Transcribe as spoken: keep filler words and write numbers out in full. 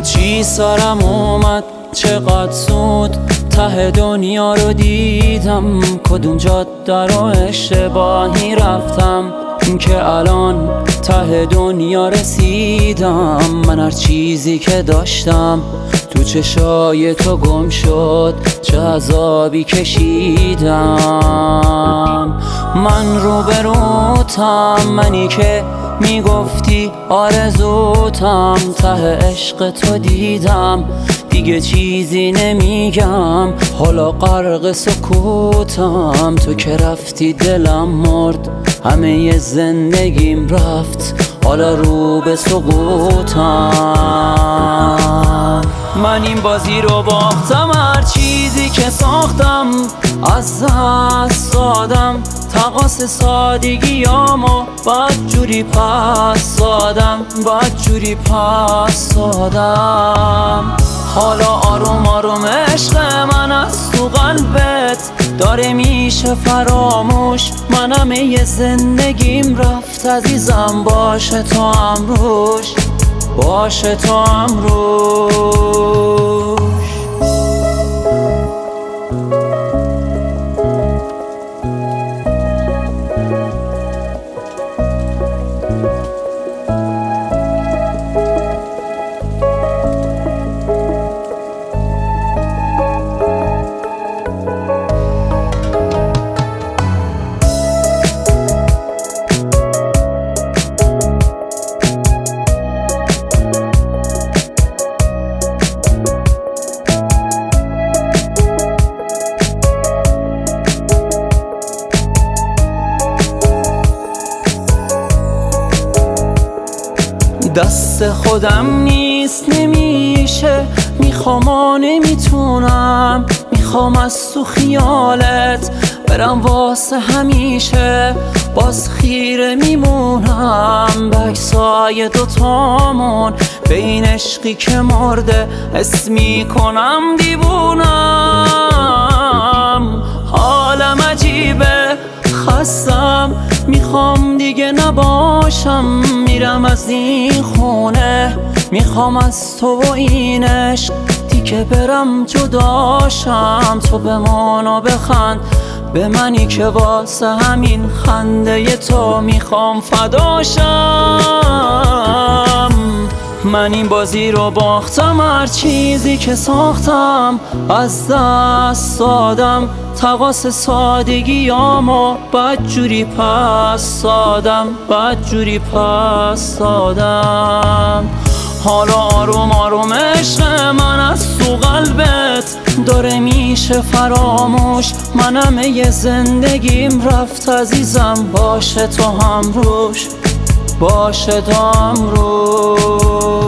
چی سرم اومد چقدر سود، ته دنیا رو دیدم، کدوم جاده رو اشتباهی رفتم که الان ته دنیا رسیدم. من هر چیزی که داشتم تو چشای تو گم شد، چه عذابی کشیدم. من روبروتم، منی که میگفتی آرزوتم، ته عشق تو دیدم، دیگه چیزی نمیگم، حالا غرق سکوتم. تو که رفتی دلم مرد، همه زندگیم رفت، حالا رو به سقوطم. من این بازی رو باختم، هر چیزی که ساختم از دست دادم، تقاص سادگیامو بد جوری پس دادم، بد جوری پس دادم. حالا آروم آروم عشق من از تو قلبت داره میشه فراموش، من همه زندگیم رفت عزیزم، باشه تو امروش، باشه تو امروش. دست خودم نیست نمیشه، میخوام و نمیتونم، میخوام از تو خیالت برم واسه همیشه، باز خیره میمونم به عکسای دوتامون، به این عشقی که مرده حس میکنم دیوونم. حالم عجیبه، خستم، میخوام دیگه نباشم، میرم از این خونه، میخوام از تو و این عشق دیگه برم جداشم. تو بمان و بخند به منی که واسه همین خنده تو میخوام فداشم. من این بازی رو باختم، هر چیزی که ساختم از دست دادم، تقاص سادگیامو بد جوری پس دادم، بد جوری پس دادم. حالا آروم آروم عشق من از تو قلبت داره میشه فراموش، من همه زندگیم رفت عزیزم، باشه تو هم روش، باشه تو هم روش.